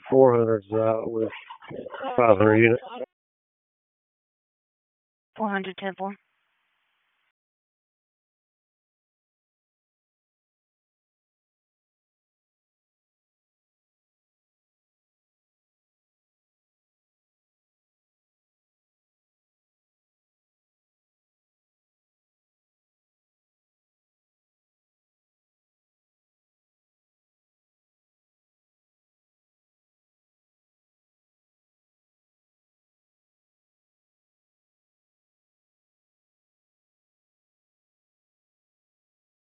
400's out with 500 units. 400 10 4.